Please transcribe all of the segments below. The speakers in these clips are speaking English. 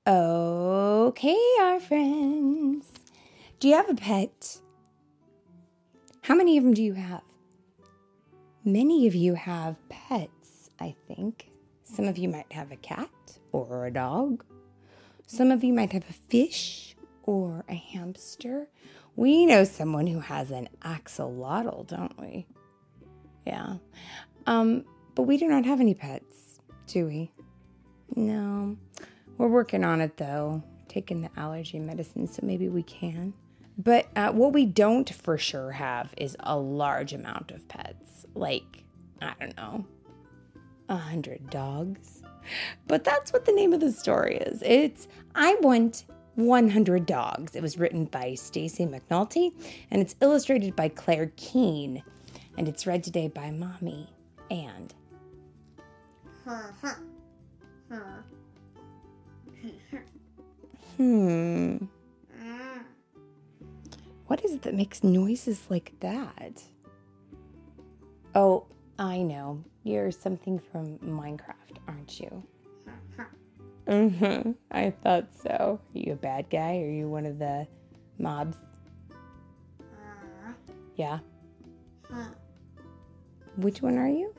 Okay, our friends. Do you have a pet? How many of them do you have? Many of you have pets, I think. Some of you might have a cat or a dog. Some of you might have a fish or a hamster. We know someone who has an axolotl, don't we? Yeah. But we do not have any pets, do we? No. We're working on it, though. Taking the allergy medicine, so maybe we can. But what we don't for sure have is a large amount of pets. Like, I don't know, 100 dogs. But that's what the name of the story is. It's I Want 100 Dogs. It was written by Stacy McNulty, and it's illustrated by Claire Keene. And it's read today by Mommy and... What is it that makes noises like that? Oh, I know. You're something from Minecraft, aren't you? I thought so. Are you a bad guy? Are you one of the mobs? Yeah? Which one are you?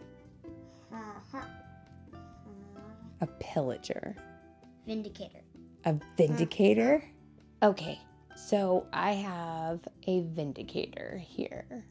A pillager. Vindicator. A vindicator? Okay, so I have a vindicator here.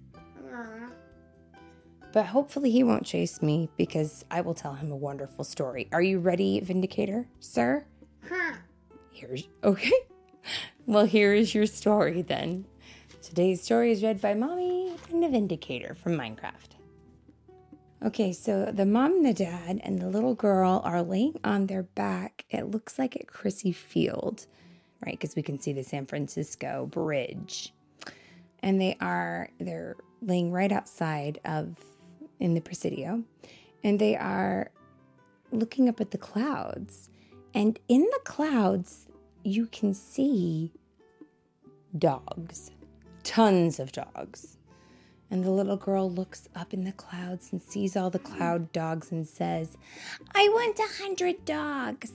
But hopefully he won't chase me because I will tell him a wonderful story. Are you ready, Vindicator, sir? Okay. Well, here is your story then. Today's story is read by Mommy and the Vindicator from Minecraft. Okay, so the mom and the dad and the little girl are laying on their back. It looks like at Crissy Field, right? Because we can see the San Francisco Bridge. And they're laying right outside in the Presidio. And they are looking up at the clouds. And in the clouds, you can see dogs. Tons of dogs. And the little girl looks up in the clouds and sees all the cloud dogs and says, I want 100 dogs.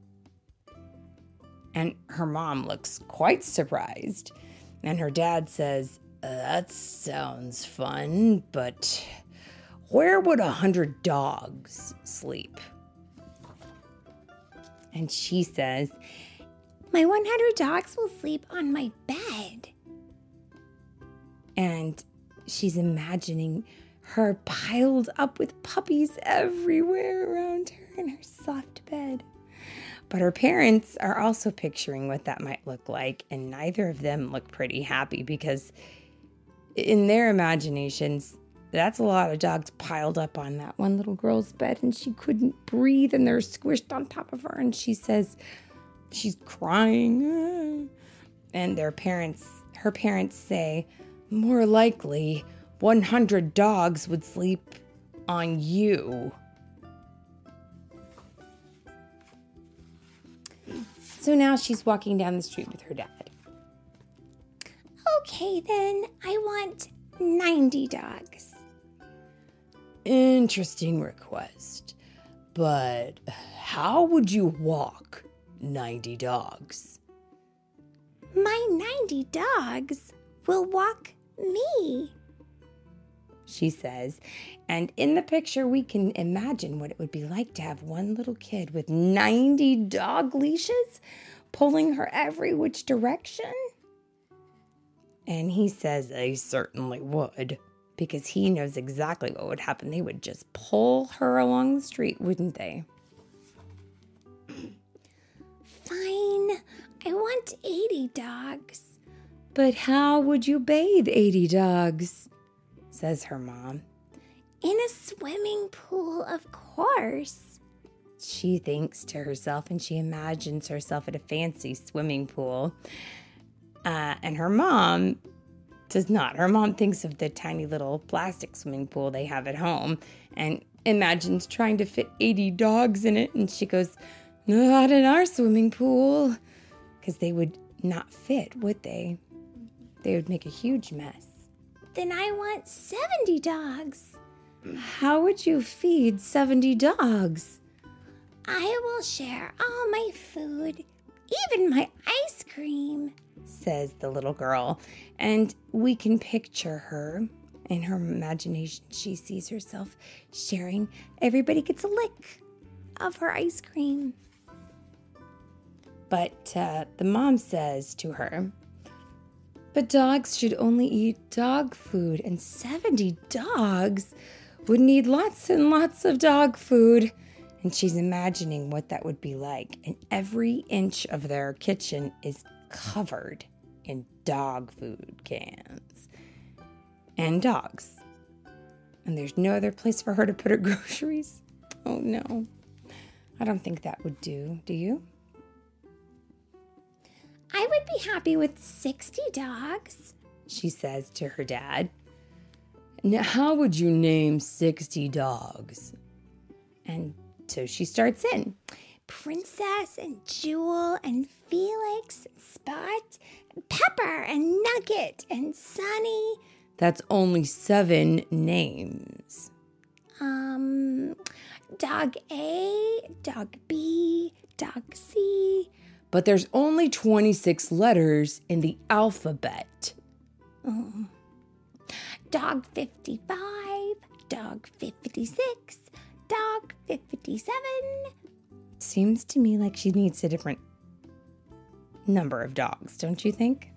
And her mom looks quite surprised. And her dad says, that sounds fun, but where would 100 dogs sleep? And she says, my 100 dogs will sleep on my bed. And she's imagining her piled up with puppies everywhere around her in her soft bed. But her parents are also picturing what that might look like, and neither of them look pretty happy because in their imaginations, that's a lot of dogs piled up on that one little girl's bed, and she couldn't breathe, and they're squished on top of her, and she says she's crying. And her parents say, more likely, 100 dogs would sleep on you. So now she's walking down the street with her dad. Okay, then, I want 90 dogs. Interesting request, but how would you walk 90 dogs? My 90 dogs will walk me, she says. And in the picture, we can imagine what it would be like to have one little kid with 90 dog leashes pulling her every which direction. And he says they certainly would, because he knows exactly what would happen. They would just pull her along the street, wouldn't they? Fine, I want 80 dogs. But how would you bathe 80 dogs? Says her mom. In a swimming pool, of course. She thinks to herself, and she imagines herself at a fancy swimming pool. And her mom does not. Her mom thinks of the tiny little plastic swimming pool they have at home and imagines trying to fit 80 dogs in it. And she goes, not in our swimming pool. Because they would not fit, would they? They would make a huge mess. Then I want 70 dogs. How would you feed 70 dogs? I will share all my food, even my ice cream, says the little girl. And we can picture her. In her imagination, she sees herself sharing. Everybody gets a lick of her ice cream. But the mom says to her, but dogs should only eat dog food, and 70 dogs would need lots and lots of dog food. And she's imagining what that would be like. And every inch of their kitchen is covered in dog food cans and dogs. And there's no other place for her to put her groceries. Oh no, I don't think that would do you? I would be happy with 60 dogs, she says to her dad. Now, how would you name 60 dogs? And so she starts in. Princess and Jewel and Felix and Spot, and Pepper and Nugget and Sunny. That's only 7 names. Dog A, Dog B, Dog C. But there's only 26 letters in the alphabet. Oh. Dog 55, Dog 56, Dog 57. Seems to me like she needs a different number of dogs, don't you think?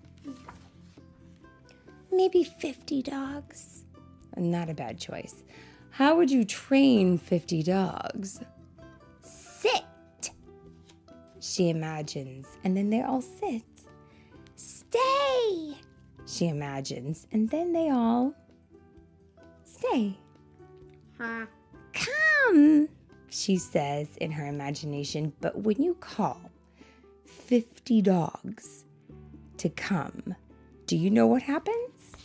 Maybe 50 dogs. Not a bad choice. How would you train 50 dogs? Sit, she imagines, and then they all sit. Stay, she imagines, and then they all stay. Come, she says in her imagination, but when you call 50 dogs to come, do you know what happens?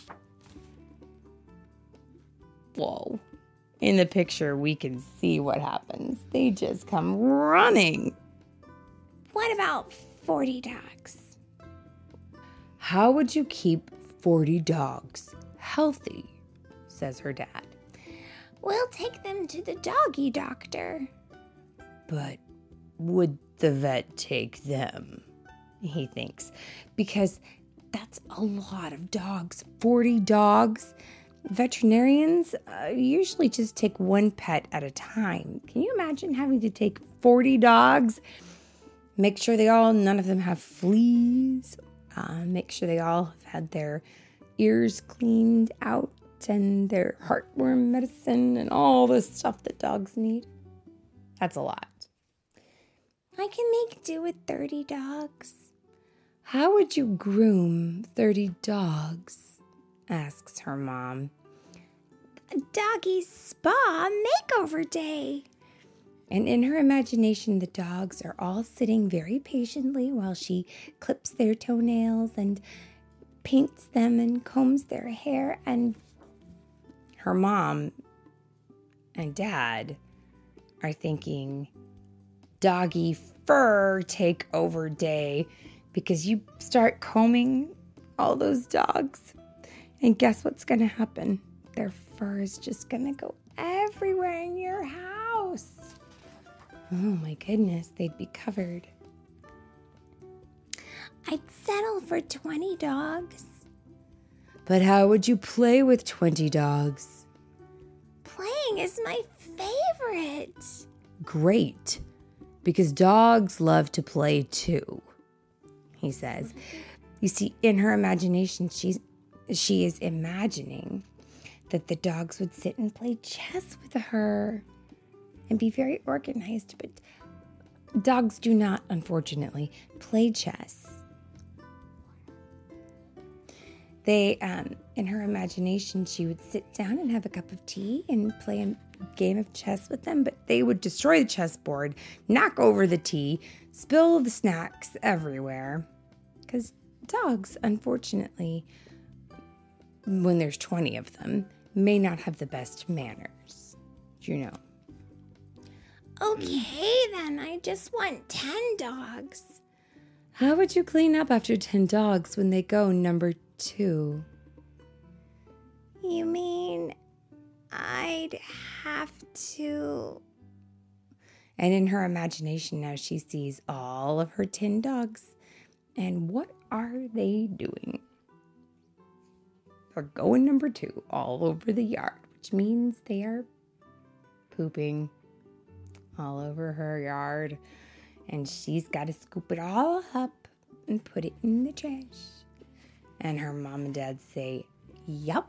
Whoa. In the picture, we can see what happens. They just come running. What about 40 dogs? How would you keep 40 dogs healthy? Says her dad. We'll take them to the doggy doctor. But would the vet take them? He thinks, because that's a lot of dogs. 40 dogs. Veterinarians usually just take one pet at a time. Can you imagine having to take 40 dogs? Make sure none of them have fleas. Make sure they all have had their ears cleaned out and their heartworm medicine and all the stuff that dogs need. That's a lot. I can make do with 30 dogs. How would you groom 30 dogs? Asks her mom. Doggy spa makeover day. And in her imagination, the dogs are all sitting very patiently while she clips their toenails and paints them and combs their hair. And her mom and dad are thinking, doggy fur takeover day, because you start combing all those dogs. And guess what's going to happen? Their fur is just going to go everywhere in your house. Oh my goodness, they'd be covered. I'd settle for 20 dogs. But how would you play with 20 dogs? Playing is my favorite. Great, because dogs love to play too, he says. You see, in her imagination, she is imagining that the dogs would sit and play chess with her and be very organized. But dogs do not, unfortunately, play chess. They, in her imagination, she would sit down and have a cup of tea and play a game of chess with them, but they would destroy the chessboard, knock over the tea, spill the snacks everywhere. Because dogs, unfortunately, when there's 20 of them, may not have the best manners. You know. Okay, then. I just want 10 dogs. How would you clean up after 10 dogs when they go number 2? You mean I'd have to... And in her imagination now, she sees all of her tin dogs. And what are they doing? They're going number 2 all over the yard, which means they are pooping all over her yard. And she's got to scoop it all up and put it in the trash. And her mom and dad say, yup.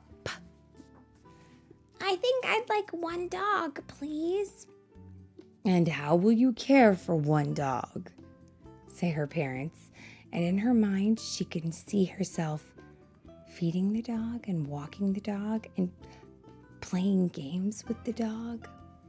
I think I'd like 1 dog, please. And how will you care for 1 dog? Say her parents. And in her mind, she can see herself feeding the dog and walking the dog and playing games with the dog.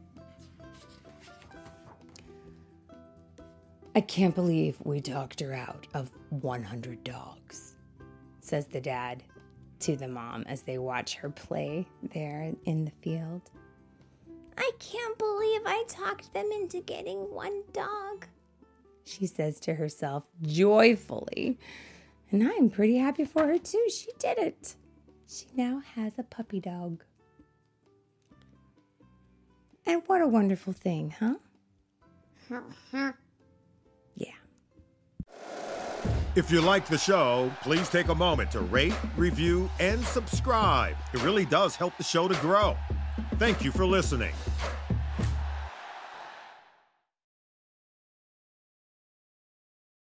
I can't believe we talked her out of 100 dogs, says the dad to the mom as they watch her play there in the field. I can't believe I talked them into getting 1 dog, she says to herself joyfully. And I'm pretty happy for her too. She did it. She now has a puppy dog. And what a wonderful thing, huh? Yeah. If you like the show, please take a moment to rate, review, and subscribe. It really does help the show to grow. Thank you for listening.